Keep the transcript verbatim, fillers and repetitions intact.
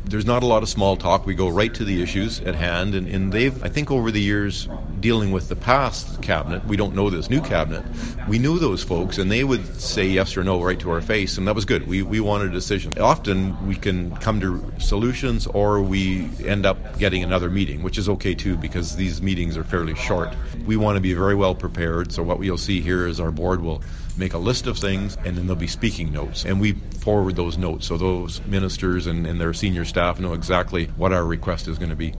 There's not a lot of small talk. We go right to the issues at hand, and, and they've, I think over the years, dealing with the past cabinet, we don't know this new cabinet, we knew those folks, and they would say yes or no right to our face, and that was good. We we wanted a decision. Often we can come to solutions, or we end up getting another meeting, which is okay too, because these meetings are fairly short. We want to be very well prepared, so what you'll see here is our board will make a list of things, and then there'll be speaking notes, and we forward those notes so those ministers and, and their senior staff know exactly what our request is going to be.